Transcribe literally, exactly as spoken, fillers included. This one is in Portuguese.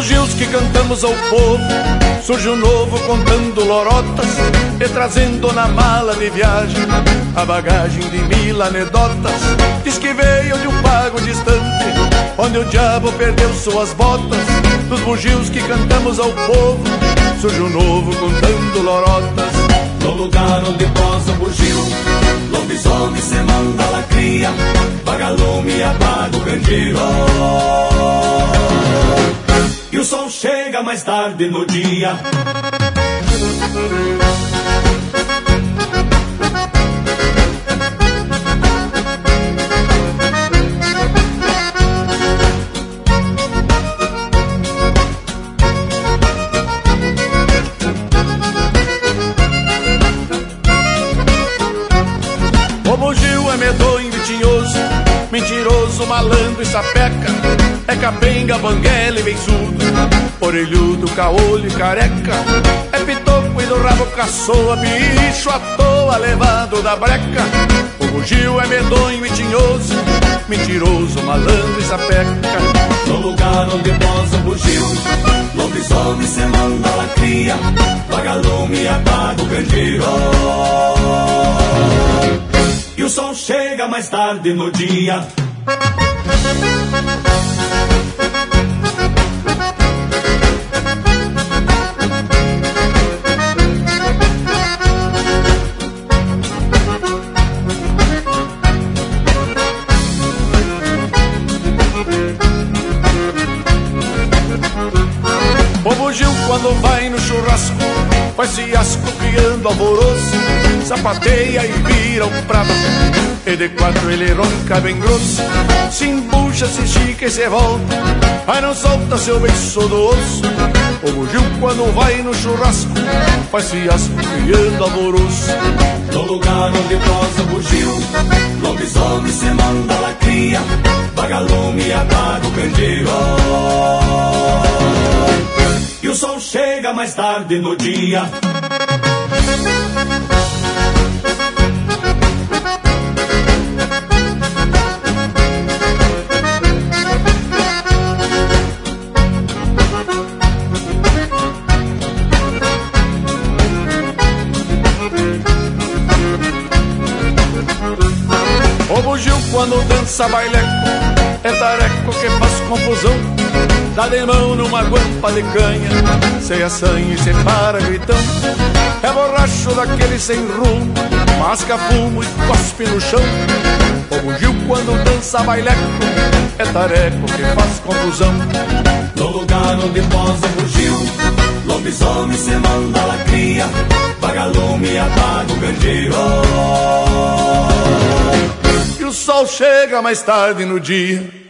bugios que cantamos ao povo, surge um novo contando lorotas e trazendo na mala de viagem a bagagem de mil anedotas. Diz que veio de um pago distante, onde o diabo perdeu suas botas. Dos bugios que cantamos ao povo, surge um novo contando lorotas. No lugar onde posa o bugio, lobisomem se manda lacria, vagalume e apaga o candeeiro. E o sol chega mais tarde no dia. O bugio é medonho, vitinhoso, mentiroso, malandro e sapeca. É capenga, banguela e beiçudo, orelhudo, caolho e careca. É pitoco e do rabo caçoa, bicho à toa levado da breca. O bugio é medonho, vitinhoso, mentiroso, malandro e sapeca. No lugar onde posa o bugio, lobisomem se manda lacria, vagalume e apaga o candeeiro. E o sol chega mais tarde no dia. O bugio quando vai no churrasco faz fiasco criando alvoroço, sapateia e vira um prato, e de quatro ele ronca bem grosso. Se embucha, se estica e se volta, aí não solta seu beiço do osso. O bugio quando vai no churrasco faz fiasco criando alvoroço. No lugar onde posa o bugio, lobisomem se manda lacria, vagalume e apaga o candeeiro. E o sol chega mais tarde no dia. O bugio quando dança baileco é tareco que faz confusão, dá de mão numa guampa de canha, sem assanha e se para gritando. É borracho daquele sem rumo, masca fumo e cospe no chão. O bugio quando dança baileco é tareco que faz confusão. No lugar onde posa o bugio, lobisomem se manda lacria, vagalume e apaga o candeeiro. E o sol chega mais tarde no dia.